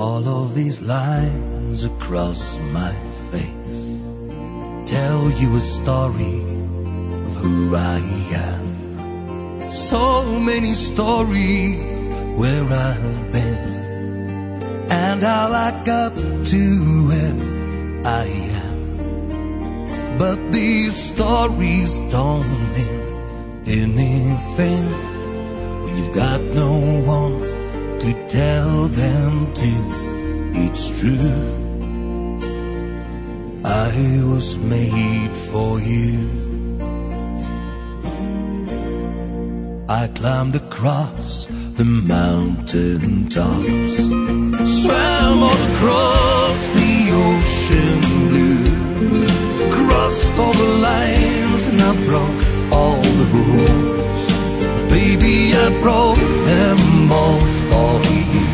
All of these lines across my face tell you a story of who I am. So many stories where I've been and how I got to where I am. But these stories don't mean anything when you've got no one to tell them to. It's true, I was made for you. I climbed across the mountain tops, swam all across the ocean blue, crossed all the lines and I broke all the rules. Baby, I broke them all for you.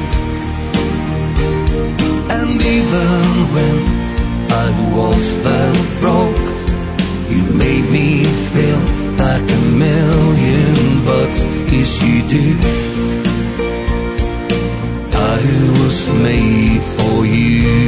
And even when I was that broke, you made me feel like a million bucks. Yes, you do. I was made for you.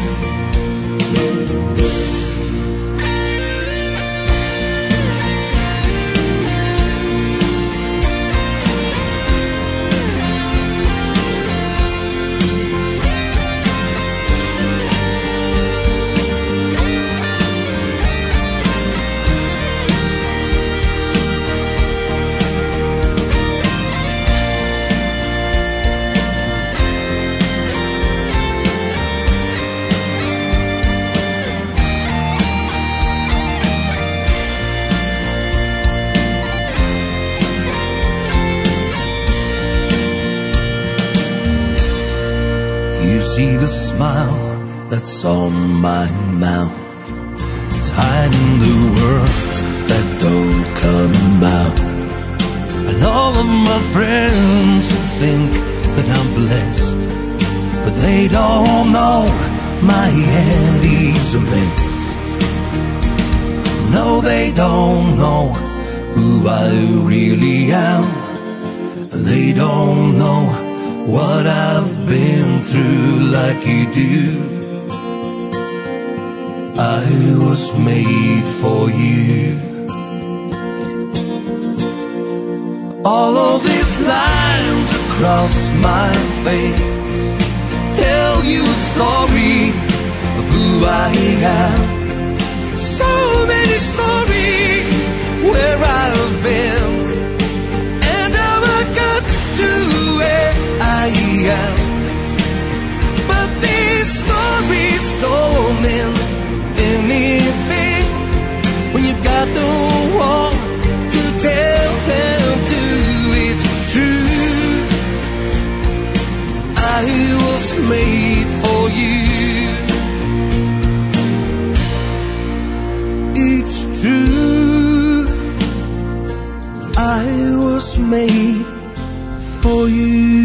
You see the smile that's on my mouth, it's hiding the words that don't come out. And all of my friends think that I'm blessed, but they don't know my head is a mess. No, they don't know who I really am. They don't know what I've been through like you do. I was made for you. All of these lines across my face tell you a story of who I am. So many stories where I've been and how I got to where I am. But these stories don't mean anything when you've got no one to tell them to. It's true, I was made for you. It's true, I was made for you.